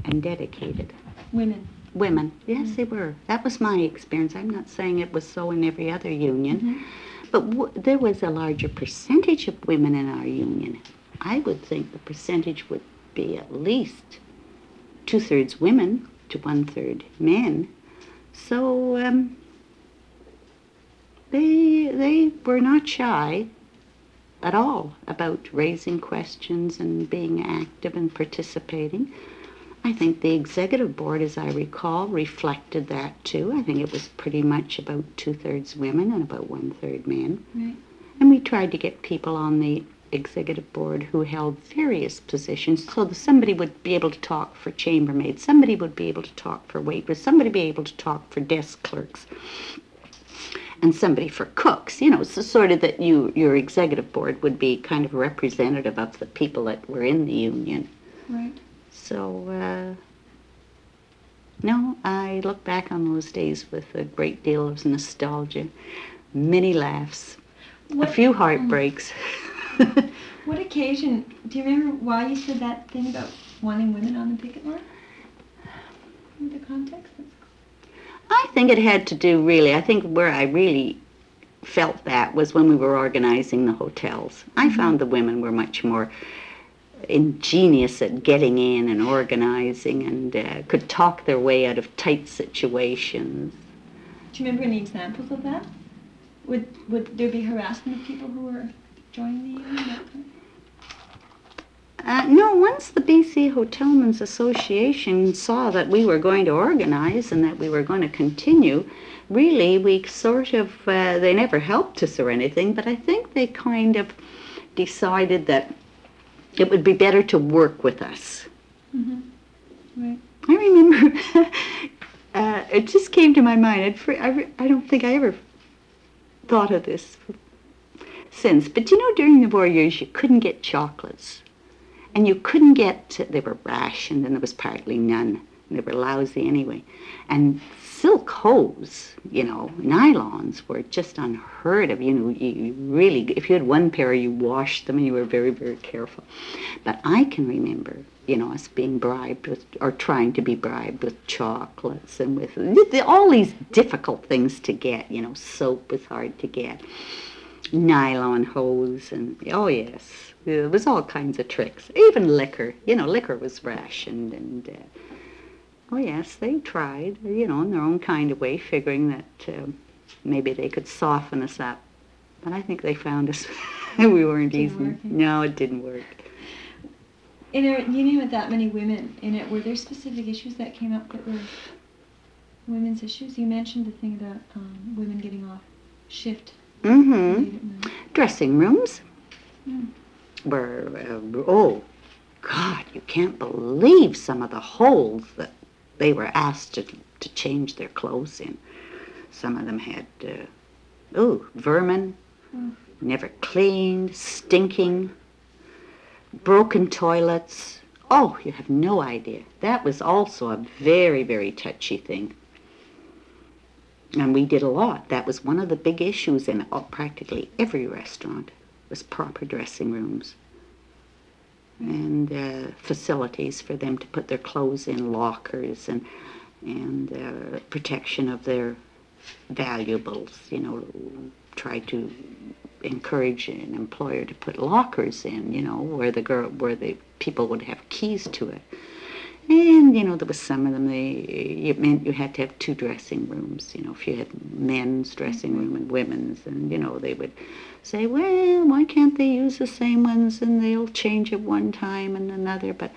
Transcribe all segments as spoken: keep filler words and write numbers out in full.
and dedicated. Women. Women, yes, Mm-hmm. they were. That was my experience. I'm not saying it was so in every other union, Mm-hmm. but w- there was a larger percentage of women in our union. I would think the percentage would be at least two-thirds women to one-third men. So um, they they were not shy at all about raising questions and being active and participating. I think the executive board, as I recall, reflected that too. I think it was pretty much about two-thirds women and about one-third men. Right. And we tried to get people on the executive board who held various positions, so that somebody would be able to talk for chambermaids, somebody would be able to talk for waiters, somebody would be able to talk for desk clerks, and somebody for cooks. You know, so sort of that you your executive board would be kind of representative of the people that were in the union. Right. So, uh, no, I look back on those days with a great deal of nostalgia, many laughs, What, a few heartbreaks. What occasion, do you remember why you said that thing about wanting women on the picket line? The context? I think it had to do really, I think where I really felt that was when we were organizing the hotels. I Mm-hmm. found the women were much more ingenious at getting in and organizing and uh, could talk their way out of tight situations. Do you remember any examples of that? Would would there be harassment of people who were joining the union? That kind Uh, no, once the B C Hotelmen's Association saw that we were going to organize and that we were going to continue, really we sort of, uh, they never helped us or anything, but I think they kind of decided that it would be better to work with us. Mm-hmm. Right. I remember, uh, it just came to my mind. I'd fr- I, re- I don't think I ever thought of this since, but you know, during the war years, you couldn't get chocolates. And you couldn't get, they were rationed and there was partly none. And they were lousy anyway. And silk hose, you know, nylons were just unheard of. You know, you really, if you had one pair, you washed them and you were very, very careful. But I can remember, you know, us being bribed with, or trying to be bribed with chocolates and with all these difficult things to get. You know, soap was hard to get. Nylon hose and, oh yes. There was all kinds of tricks. Even liquor. You know, liquor was rationed. And, uh, oh, yes, they tried, you know, in their own kind of way, figuring that uh, maybe they could soften us up. But I think they found us. We weren't easy. No, it didn't work. In a union with that many women in it, were there specific issues that came up that were women's issues? You mentioned the thing about um, women getting off shift. Mm-hmm. Dressing rooms. Mm. Were, uh, oh, God, you can't believe some of the holes that they were asked to, to change their clothes in. Some of them had, uh, oh, vermin, Mm. never cleaned, stinking, broken toilets. Oh, you have no idea. That was also a very, very touchy thing. And we did a lot. That was one of the big issues in uh, practically every restaurant. Was proper dressing rooms and uh, facilities for them to put their clothes in, lockers and and uh, protection of their valuables. You know, try to encourage an employer to put lockers in. You know, where the girl, where the people would have keys to it. And, you know, there was some of them, they, it meant you had to have two dressing rooms. You know, if you had men's dressing room and women's, and, you know, they would say, well, why can't they use the same ones, and they'll change it one time and another. But,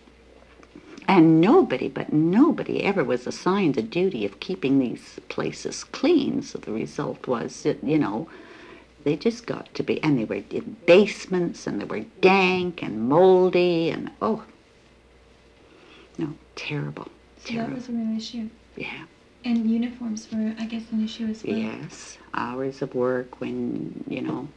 and nobody, but nobody ever was assigned the duty of keeping these places clean. So the result was, that, you know, they just got to be, and they were in basements, and they were dank and moldy, and, oh, no, terrible, so terrible. that was a real issue. Yeah. And uniforms were, I guess, an issue as well. Yes, hours of work when, you know,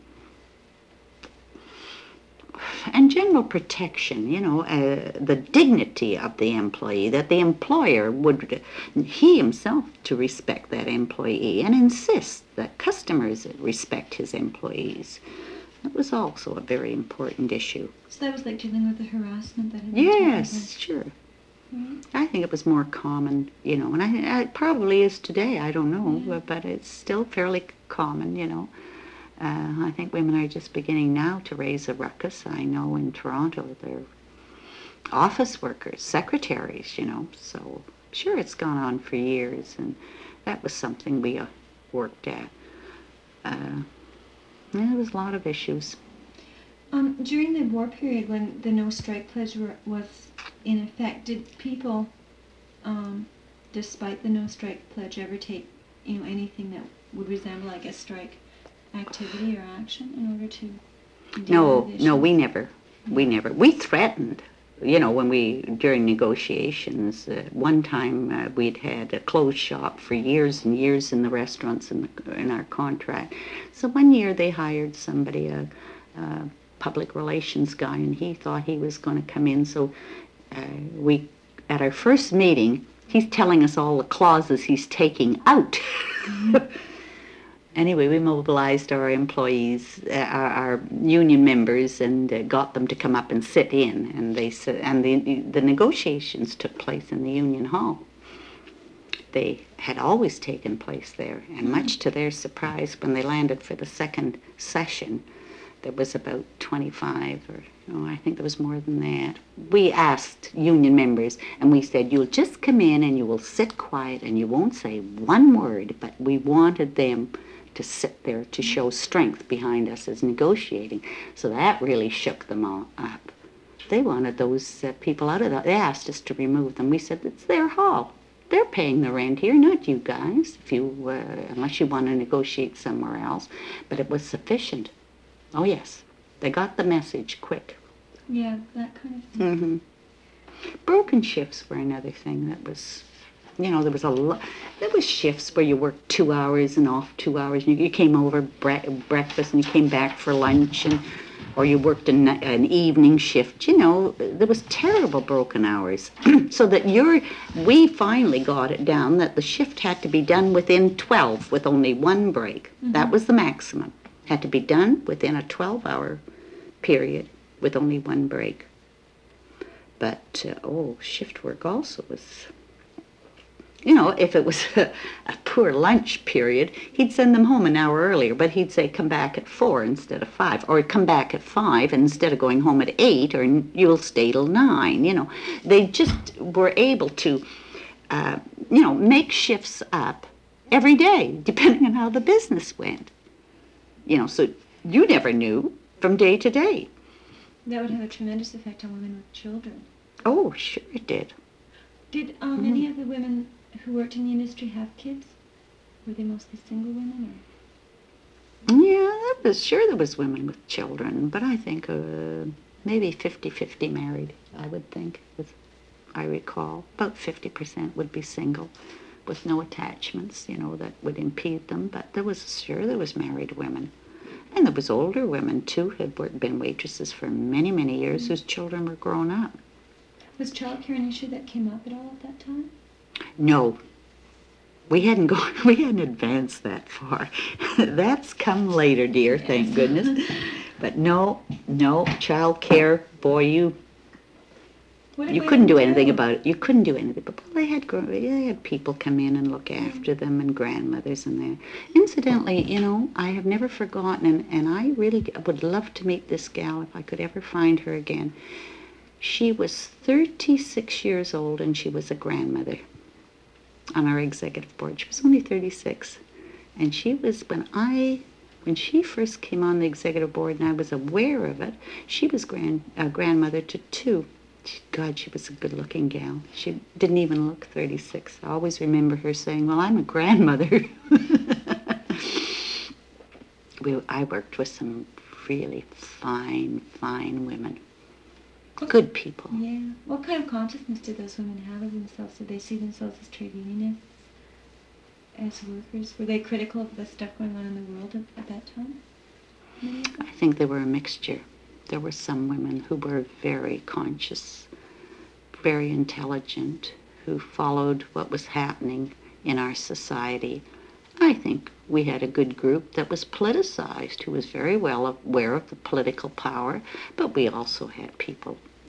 and general protection, you know, uh, the dignity of the employee, that the employer would, he himself to respect that employee and insist that customers respect his employees. That was also a very important issue. So that was like dealing with the harassment that had been Yes, taken place. sure. Right. I think it was more common, you know, and I, it probably is today. I don't know, Yeah. but, but it's still fairly common, you know. Uh, I think women are just beginning now to raise a ruckus. I know in Toronto they're office workers, secretaries, you know. So sure, it's gone on for years, and that was something we uh, worked at. Uh, yeah, there was a lot of issues. Um, during the war period, when the no strike pledge were, was in effect, did people, um, despite the no strike pledge, ever take, you know, anything that would resemble, like a strike activity or action in order to deal No, with issues? no, we never, we never. We threatened, you know, when we, during negotiations, uh, one time uh, we'd had a closed shop for years and years in the restaurants in, the, in our contract. So one year they hired somebody, a, a public relations guy, and he thought he was going to come in. So uh, we, at our first meeting, he's telling us all the clauses he's taking out. Anyway, we mobilized our employees, uh, our, our union members, and uh, got them to come up and sit in. And they and the the negotiations took place in the union hall. They had always taken place there, and much to their surprise, when they landed for the second session, there was about twenty-five, or oh, I think there was more than that. We asked union members, and we said, "You'll just come in and you will sit quiet and you won't say one word." But we wanted them to sit there to show strength behind us as negotiating. So that really shook them all up. They wanted those uh, people out of the, they asked us to remove them. We said, it's their hall. They're paying the rent here, not you guys, if you, uh, unless you want to negotiate somewhere else. But it was sufficient. Oh yes, they got the message quick. Yeah, that kind of thing. Mm-hmm. Broken shifts were another thing that was, you know, there was a lot, there was shifts where you worked two hours and off two hours, and you, you came over bre- breakfast and you came back for lunch, and or you worked an, an evening shift. You know, there was terrible broken hours. So that you're, we finally got it down that the shift had to be done within twelve with only one break. Mm-hmm. That was the maximum. Had to be done within a twelve-hour period with only one break. But, uh, oh, shift work also was, you know, if it was a, a poor lunch period, he'd send them home an hour earlier, but he'd say, come back at four instead of five, or come back at five, and instead of going home at eight, or you'll stay till nine, you know. They just were able to, uh, you know, make shifts up every day, depending on how the business went. You know, so you never knew from day to day. That would have a tremendous effect on women with children. Oh, sure it did. Did um, mm-hmm. any of the women who worked in the industry have kids? Were they mostly single women, or? Yeah, there was, sure there was women with children, but I think uh, maybe fifty-fifty married, I would think, as I recall. About fifty percent would be single, with no attachments, you know, that would impede them. But there was, sure there was married women. And there was older women, too, who had been waitresses for many, many years, mm-hmm. whose children were grown up. Was childcare an issue that came up at all at that time? No. We hadn't gone, we hadn't advanced that far. That's come later, dear, yes. Thank goodness. But no, no, child care, boy, you you couldn't do anything do? about it. You couldn't do anything. But they had they had people come in and look after them, and grandmothers and there. Incidentally, you know, I have never forgotten, and, and I really would love to meet this gal if I could ever find her again. She was thirty-six years old, and she was a grandmother on our executive board. She was only thirty-six. And she was, when I, when she first came on the executive board and I was aware of it, she was grand, uh, grandmother to two. She, God, she was a good-looking gal. She didn't even look thirty-six. I always remember her saying, well, I'm a grandmother. we, I worked with some really fine, fine women. Good people. Yeah. What kind of consciousness did those women have of themselves? Did they see themselves as trade unionists, as workers? Were they critical of the stuff going on in the world at, at that time? I think they were a mixture. There were some women who were very conscious, very intelligent, who followed what was happening in our society. I think we had a good group that was politicized, who was very well aware of the political power, but we also had people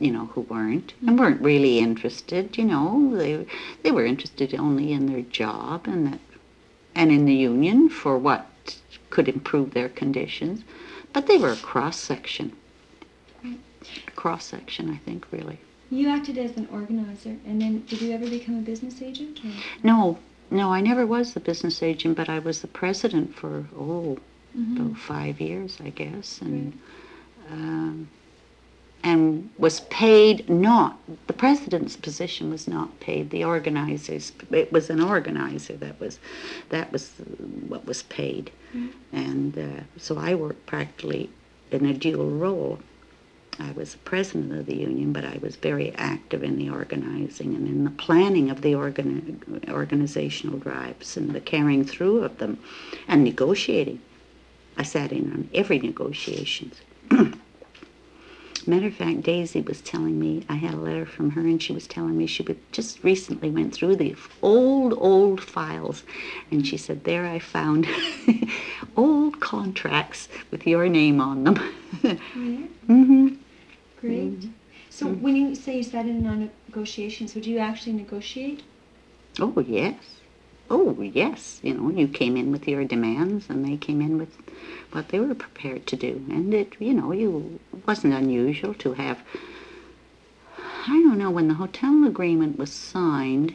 you know, who weren't and weren't really interested, you know. They they were interested only in their job and that and in the union for what could improve their conditions. But they were a cross-section. A cross-section, I think, really. You acted as an organizer, and then did you ever become a business agent? Or? No, no, I never was the business agent, but I was the president for, oh, mm-hmm. about five years, I guess. And right. um, and was paid not, the president's position was not paid, the organizers, it was an organizer that was, that was what was paid. Mm-hmm. And uh, so I worked practically in a dual role. I was the president of the union, but I was very active in the organizing and in the planning of the organ- organizational drives and the carrying through of them and negotiating. I sat in on every negotiations. Matter of fact, Daisy was telling me, I had a letter from her, and she was telling me she would, just recently went through the old, old files, and she said, there I found old contracts with your name on them. Yeah. Mm-hmm. Great. Mm-hmm. So mm-hmm. when you say you sat in on negotiations, would you actually negotiate? Oh, yes. Oh, yes. You know, you came in with your demands, and they came in with what they were prepared to do. And it, you know, you it wasn't unusual to have, I don't know, when the hotel agreement was signed,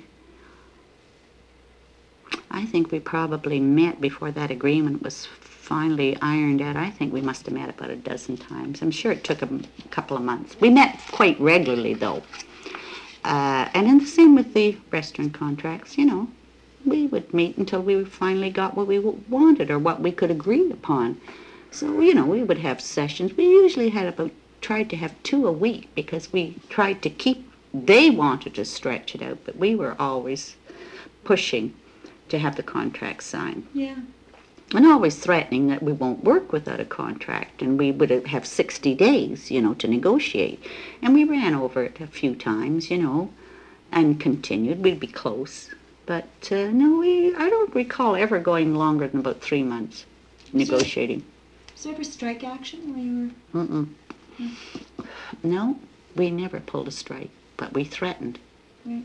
I think we probably met before that agreement was finally ironed out. I think we must have met about a dozen times. I'm sure it took a couple of months. We met quite regularly, though. Uh, and then the same with the restaurant contracts, you know. We would meet until we finally got what we wanted or what we could agree upon. So, you know, we would have sessions. We usually had about, tried to have two a week because we tried to keep, they wanted to stretch it out, but we were always pushing to have the contract signed. Yeah. And always threatening that we won't work without a contract, and we would have sixty days, you know, to negotiate. And we ran over it a few times, you know, and continued. We'd be close. But uh, no, we, I don't recall ever going longer than about three months negotiating. Was there ever strike action while you were... Mm-mm. Yeah. No, we never pulled a strike, but we threatened. Right.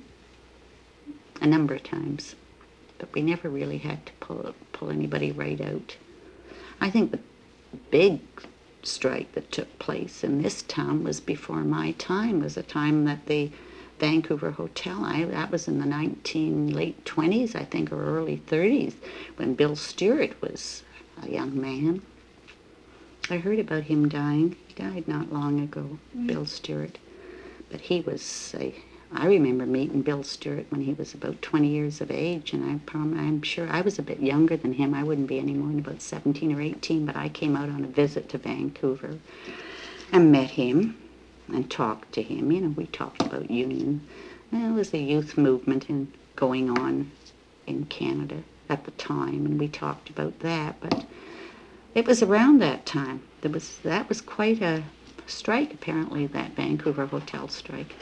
A number of times. But we never really had to pull pull anybody right out. I think the big strike that took place in this town was before my time, was a time that the Vancouver Hotel, I, that was in the nineteen late twenties, I think, or early thirties, when Bill Stewart was a young man. I heard about him dying. He died not long ago, mm. Bill Stewart. But he was a... I remember meeting Bill Stewart when he was about twenty years of age, and I prom- I'm sure I was a bit younger than him. I wouldn't be any more than about seventeen or eighteen, but I came out on a visit to Vancouver and met him and talked to him. You know, we talked about union. There was a youth movement in, going on in Canada at the time, and we talked about that. But it was around that time. There was that was quite a strike, apparently, that Vancouver Hotel strike.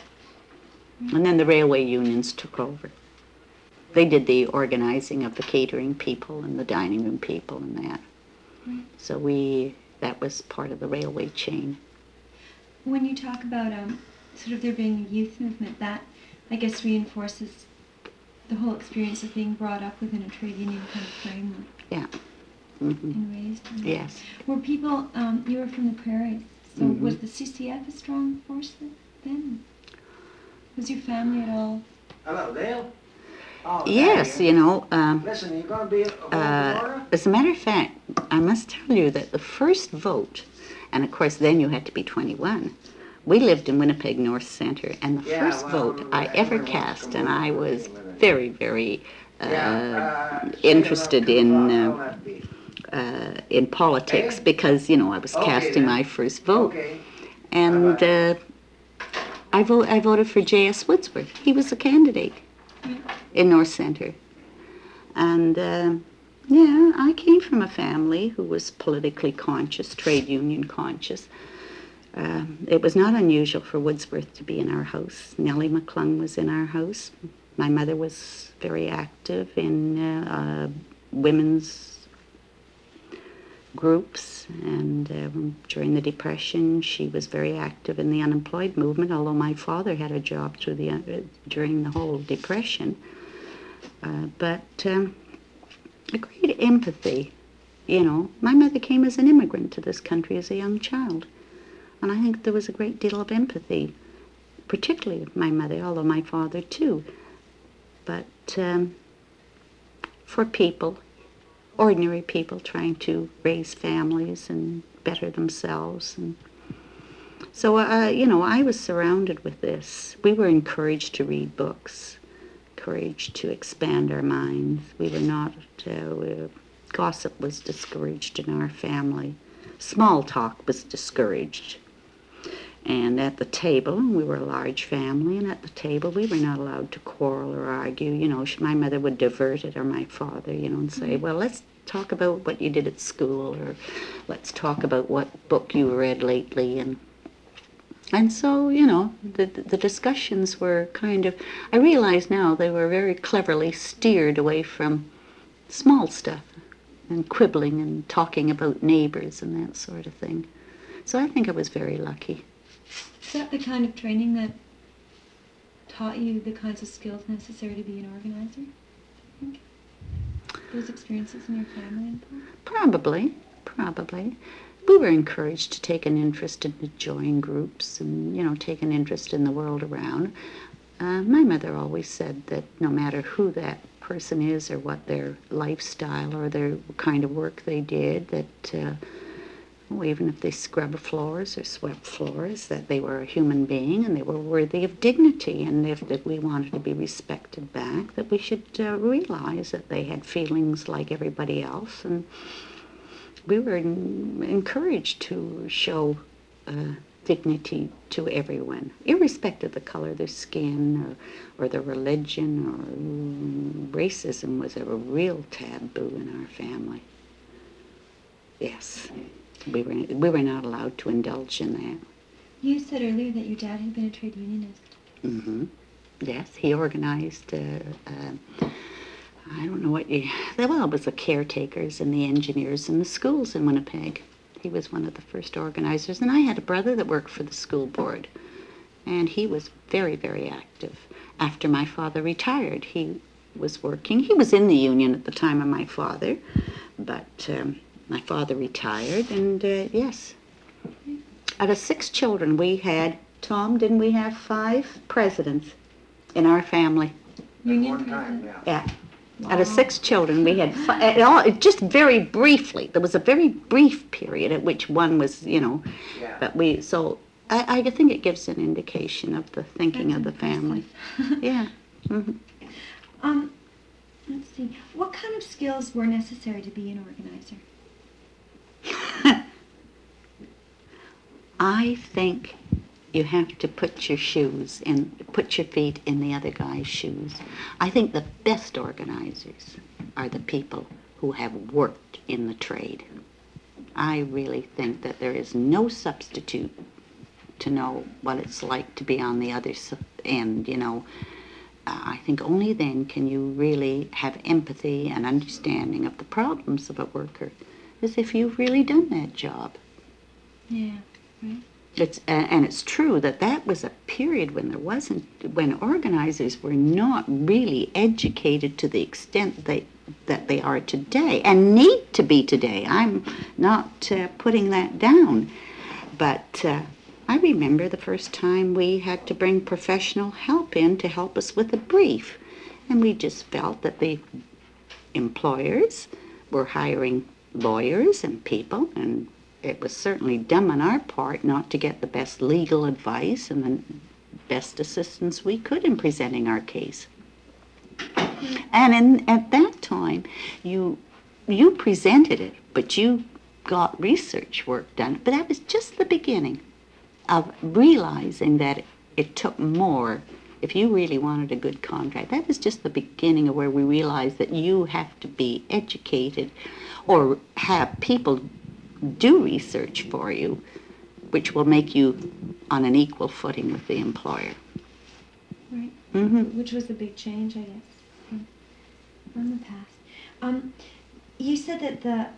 And then the railway unions took over. They did the organizing of the catering people and the dining room people and that. Right. So we, that was part of the railway chain. When you talk about um, sort of there being a youth movement, that I guess reinforces the whole experience of being brought up within a trade union kind of framework. Yeah. Mm-hmm. And raised in Yes. Were people, um, you were from the prairies, so mm-hmm. was the C C F a strong force then? Was your family at all? Hello, Dale. Oh, yes, you know. Um, Listen, you're going to be at uh, As a matter of fact, I must tell you that the first vote, and of course then you had to be twenty-one, we lived in Winnipeg North Centre, and the yeah, first well, vote I ever cast, and I was very, very uh, yeah, uh, interested in uh, uh, uh, in politics okay. because, you know, I was okay, casting then. my first vote. Okay. And uh, I, vote, I voted for J S Woodsworth. He was a candidate in North Centre. And, uh, yeah, I came from a family who was politically conscious, trade union conscious. Uh, it was not unusual for Woodsworth to be in our house. Nellie McClung was in our house. My mother was very active in uh, uh, women's groups, and um, during the Depression she was very active in the unemployed movement, although my father had a job through the uh, during the whole Depression. Uh, but um, a great empathy, you know. My mother came as an immigrant to this country as a young child, and I think there was a great deal of empathy, particularly with my mother, although my father too. But um, for people, ordinary people trying to raise families and better themselves. And so, uh, you know, I was surrounded with this. We were encouraged to read books, encouraged to expand our minds. We were not, uh, we, gossip was discouraged in our family. Small talk was discouraged. And at the table, we were a large family, and at the table we were not allowed to quarrel or argue. You know, my mother would divert it, or my father, you know, and say, well, let's talk about what you did at school, or let's talk about what book you read lately. And and so, you know, the, the discussions were kind of, I realize now they were very cleverly steered away from small stuff and quibbling and talking about neighbors and that sort of thing. So I think I was very lucky. Is that the kind of training that taught you the kinds of skills necessary to be an organizer? I think those experiences in your family? Probably, probably. We were encouraged to take an interest in to join groups and, you know, take an interest in the world around. Uh, my mother always said that no matter who that person is or what their lifestyle or their kind of work they did, that uh, oh, even if they scrubbed floors or swept floors, that they were a human being and they were worthy of dignity, and if that we wanted to be respected back, that we should uh, realize that they had feelings like everybody else. And we were in, encouraged to show uh, dignity to everyone, irrespective of the color of their skin or, or their religion. Or um, racism was a real taboo in our family. Yes, we were we were not allowed to indulge in that. You said earlier that your dad had been a trade unionist. Mm-hmm. Yes, he organized. Uh, uh, I don't know what you, well, it was the caretakers and the engineers in the schools in Winnipeg. He was one of the first organizers. And I had a brother that worked for the school board. And he was very, very active. After my father retired, he was working. He was in the union at the time of my father. But um, my father retired, and uh, yes. Out of six children, we had, Tom, didn't we have five presidents in our family? Union One time, president? yeah. Yeah. Out of six children, we had five, it all, it just very briefly. There was a very brief period at which one was, you know, Yeah. but we, so I, I think it gives an indication of the thinking That's of the family. impressive. Yeah. Mm-hmm. Um, let's see. What kind of skills were necessary to be an organizer? I think you have to put your shoes in, put your feet in the other guy's shoes. I think the best organizers are the people who have worked in the trade. I really think that there is no substitute to know what it's like to be on the other end, you know. Uh, I think only then can you really have empathy and understanding of the problems of a worker, as if you've really done that job. Yeah, right. It's, uh, and it's true that that was a period when there wasn't, when organizers were not really educated to the extent they, that they are today, and need to be today. I'm not uh, putting that down, but uh, I remember the first time we had to bring professional help in to help us with a brief, and we just felt that the employers were hiring lawyers and people, and it was certainly dumb on our part not to get the best legal advice and the best assistance we could in presenting our case. And in, at that time, you you presented it, but you got research work done. But that was just the beginning of realizing that it took more. If you really wanted a good contract, that was just the beginning of where we realized that you have to be educated or have people do research for you, which will make you on an equal footing with the employer. Right. Mm-hmm. Which was a big change, I guess, from, from the past. Um, you said that the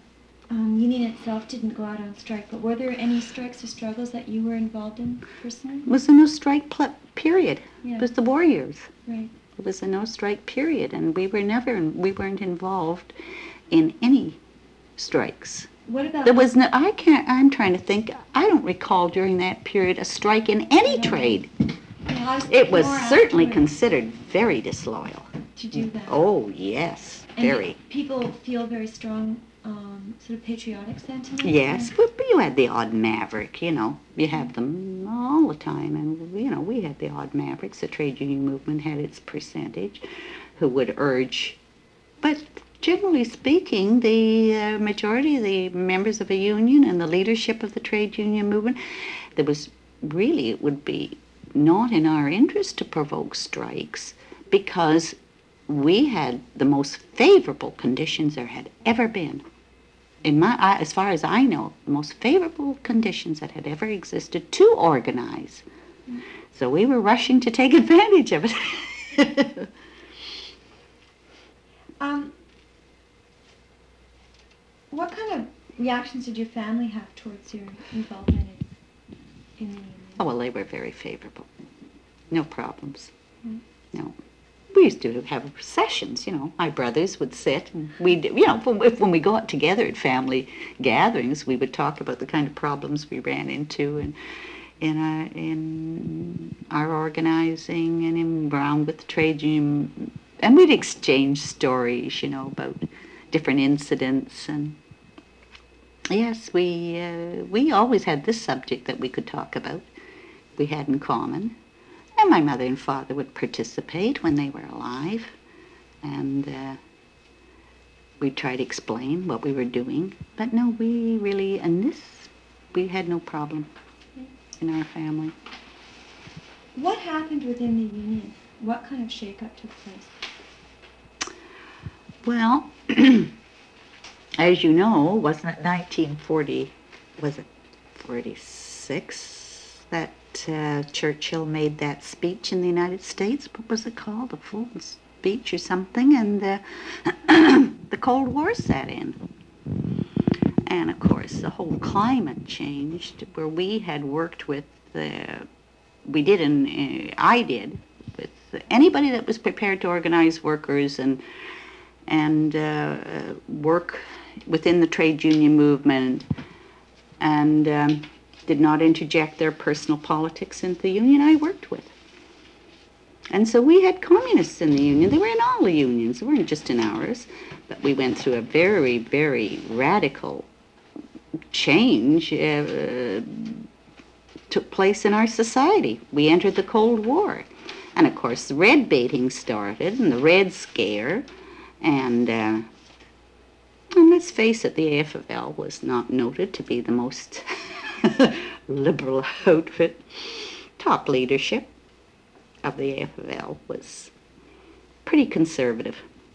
um, union itself didn't go out on strike, but were there any strikes or struggles that you were involved in personally? It was a no strike pl- period. Yeah. It was the war years. Right. It was a no strike period, and we were never, we weren't involved in any strikes. What about There was no, I can't, I'm trying to think, I don't recall during that period a strike in any Yeah. trade. Yeah, I was It was more certainly afterwards considered very disloyal. to do that. Oh, yes, And very. did people feel very strong, um, sort of patriotic sentiments? Yes, or- but you had the odd maverick, you know. You have them all the time, and, you know, we had the odd mavericks. The trade union movement had its percentage who would urge. But generally speaking, the uh, majority of the members of a union and the leadership of the trade union movement, there was really, it would be not in our interest to provoke strikes because we had the most favorable conditions there had ever been. In my, I- as far as I know, the most favorable conditions that had ever existed to organize. So we were rushing to take advantage of it. Um, what kind of reactions did your family have towards your involvement in, in the union? Oh, well, they were very favorable. No problems. Mm. No. We used to have sessions, you know. My brothers would sit, and we'd, you know, when, if- when we got together at family gatherings, we would talk about the kind of problems we ran into and in our, in our organizing and in around with the trade union. And we'd exchange stories, you know, about different incidents. And yes, we, uh, we always had this subject that we could talk about, we had in common. And my mother and father would participate when they were alive. And uh, we'd try to explain what we were doing. But no, we really, and this, we had no problem in our family. What happened within the union? What kind of shakeup took place? Well, as you know, wasn't it nineteen forty, was it forty-six, that uh, Churchill made that speech in the United States? What was it called? A full speech or something? And uh, the Cold War set in. And of course, the whole climate changed, where we had worked with, uh, we did, and uh, I did, with anybody that was prepared to organize workers and and uh, work within the trade union movement, and um, did not interject their personal politics into the union I worked with. And so we had communists in the union. They were in all the unions. They weren't just in ours. But we went through a very, very radical change uh, took place in our society. We entered the Cold War. And of course, the red baiting started, and the Red Scare. And, uh, and let's face it, the A F L was not noted to be the most liberal outfit. Top leadership of the A F L was pretty conservative.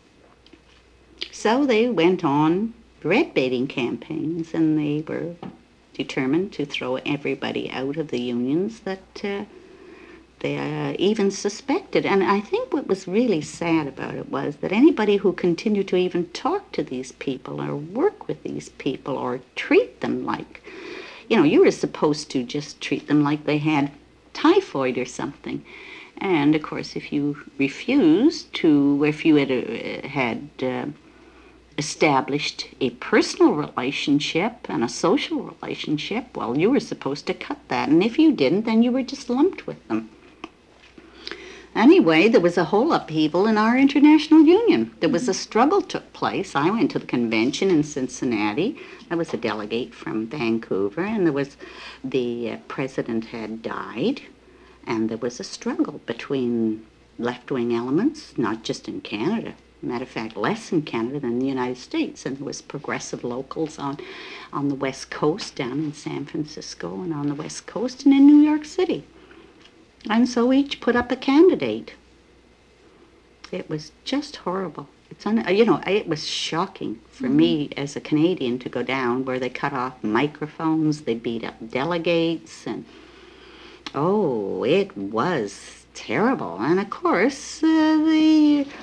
So they went on red baiting campaigns, and they were determined to throw everybody out of the unions that uh, they uh, even suspected. And I think what was really sad about it was that anybody who continued to even talk to these people or work with these people or treat them like, you know, you were supposed to just treat them like they had typhoid or something. And of course, if you refused to, if you had, uh, had uh, established a personal relationship and a social relationship, well, you were supposed to cut that. And if you didn't, then you were just lumped with them. Anyway, there was a whole upheaval in our international union. There was a struggle took place. I went to the convention in Cincinnati. I was a delegate from Vancouver, and there was, the uh, president had died, and there was a struggle between left-wing elements, not just in Canada. Matter of fact, less in Canada than the United States. And there was progressive locals on, on the West Coast, down in San Francisco, and on the West Coast, and in New York City. And so each put up a candidate. It was just horrible. It's un, you know, it was shocking for mm-hmm. me as a Canadian to go down where they cut off microphones, they beat up delegates, and oh, it was terrible. And of course, uh, the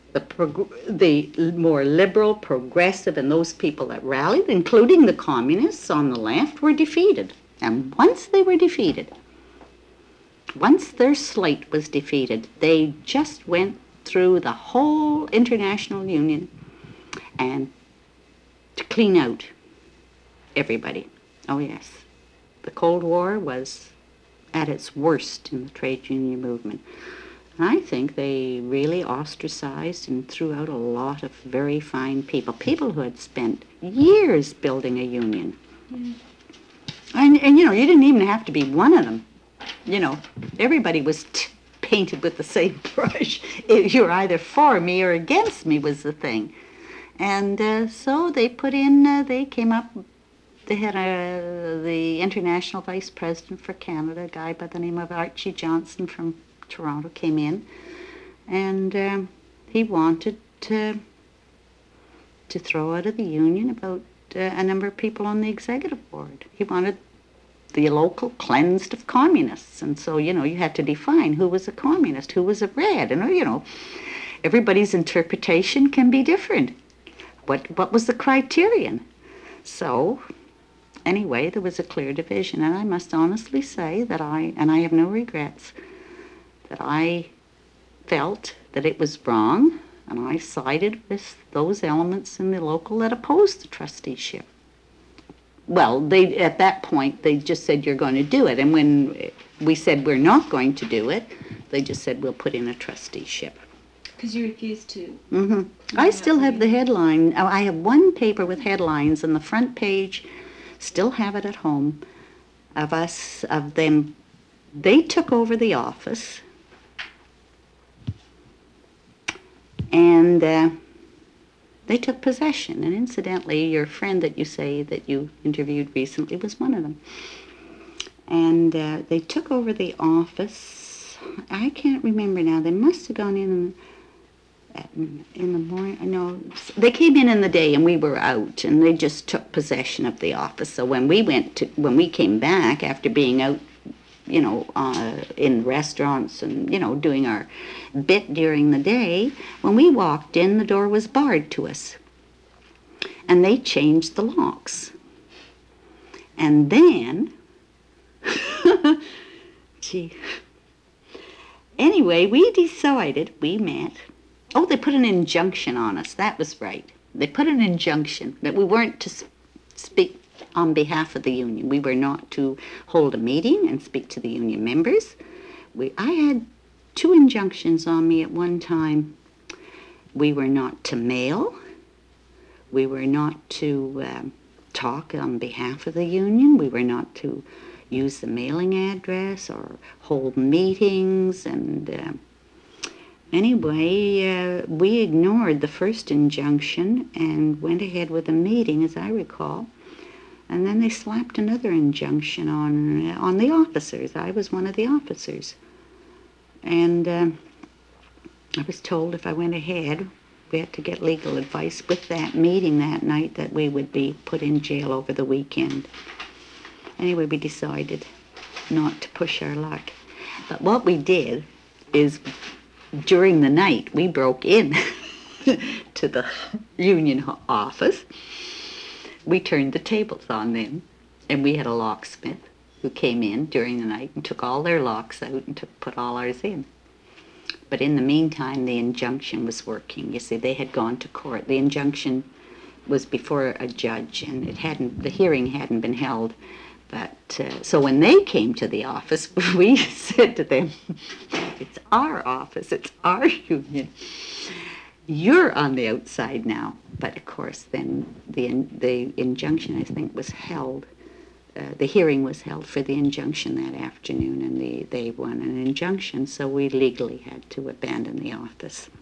the prog- the more liberal, progressive, and those people that rallied, including the communists on the left, were defeated. And once they were defeated, once their slate was defeated, they just went through the whole international union and to clean out everybody. Oh yes, the Cold War was at its worst in the trade union movement. I think they really ostracized and threw out a lot of very fine people, people who had spent years building a union. Yeah. And, and you know, you didn't even have to be one of them. You know, everybody was t- painted with the same brush. If you were either for me or against me was the thing. And uh, so they put in, uh, they came up, they had a, the international vice president for Canada, a guy by the name of Archie Johnson from Toronto, came in, and um, he wanted to, to throw out of the union about uh, a number of people on the executive board. He wanted the local cleansed of communists, and so, you know, you had to define who was a communist, who was a red, and, you know, everybody's interpretation can be different. What, what was the criterion? So, anyway, there was a clear division, and I must honestly say that I, and I have no regrets, that I felt that it was wrong, and I sided with those elements in the local that opposed the trusteeship. Well, they at that point, they just said, you're going to do it. And when we said we're not going to do it, they just said, we'll put in a trusteeship. Because you refused to. Mm-hmm. I still have the headline. Oh, I have one paper with headlines on the front page, still have it at home, of us, of them. They took over the office, and uh, they took possession. And incidentally, your friend that you say that you interviewed recently was one of them. And uh, they took over the office. I can't remember now. They must have gone in in the morning. No, they came in in the day, and we were out, and they just took possession of the office. So when we went to, when we came back after being out, you know, uh, in restaurants and, you know, doing our bit during the day, when we walked in, the door was barred to us. And they changed the locks. And then, gee, anyway, we decided, we met, oh, they put an injunction on us, that was right. They put an injunction that we weren't to speak on behalf of the union. We were not to hold a meeting and speak to the union members. We, I had two injunctions on me at one time. We were not to mail. We were not to um, talk on behalf of the union. We were not to use the mailing address or hold meetings. And uh, anyway, uh, we ignored the first injunction and went ahead with a meeting, as I recall. And then they slapped another injunction on on the officers. I was one of the officers. And uh, I was told if I went ahead, we had to get legal advice with that meeting that night, that we would be put in jail over the weekend. Anyway, we decided not to push our luck. But what we did is, during the night, we broke in to the union office. We turned the tables on them, and we had a locksmith who came in during the night and took all their locks out and took, put all ours in. But in the meantime, the injunction was working. You see, they had gone to court. The injunction was before a judge, and it hadn't, the hearing hadn't been held. But uh, so when they came to the office, we said to them, it's our office, it's our union. You're on the outside now. But of course, then the the injunction, I think, was held. Uh, the hearing was held for the injunction that afternoon, and the, they won an injunction, so we legally had to abandon the office.